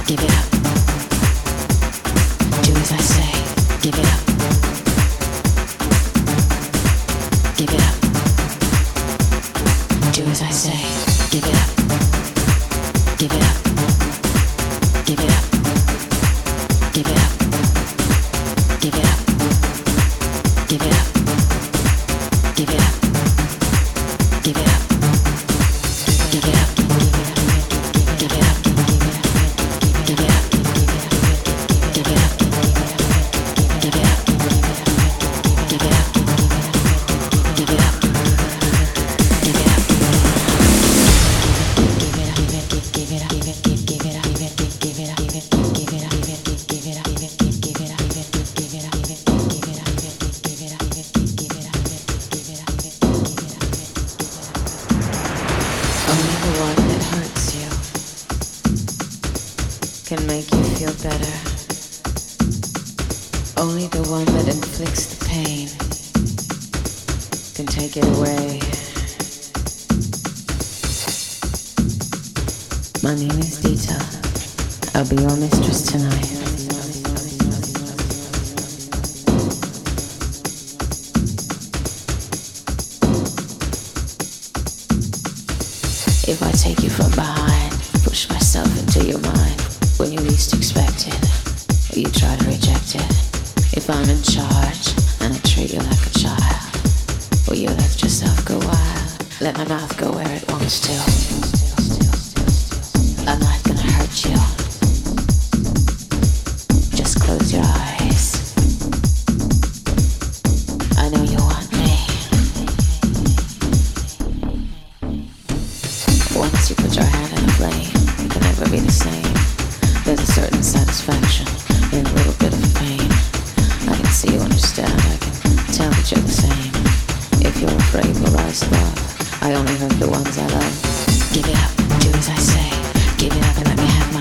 give it up. Do as I say, give it up. Give it up. Do as I say, give it up. Give it up. Give it up. Give it up. Give it up. Give it up. Give it up. Give it up. Give it up. Give it up. Give it up. Give it up. Give it up. Give it up. Give it up. Can make you feel better. Only the one that inflicts the pain can take it away. My name is Dita. I'll be your mistress tonight. If I take you from behind, push myself into your mind when you least expect it, or you try to reject it. If I'm in charge and I treat you like a child, will you let yourself go wild? Let my mouth go where it wants to. I'm not gonna hurt you. Just close your eyes. I know you want me. Once you put your hand in the flame, it can never be the same. There's a certain satisfaction in a little bit of pain. I can see you understand, I can tell that you're the same. If you're afraid, we'll rise above. I only hurt the ones I love. Give it up, do as I say. Give it up and let me have my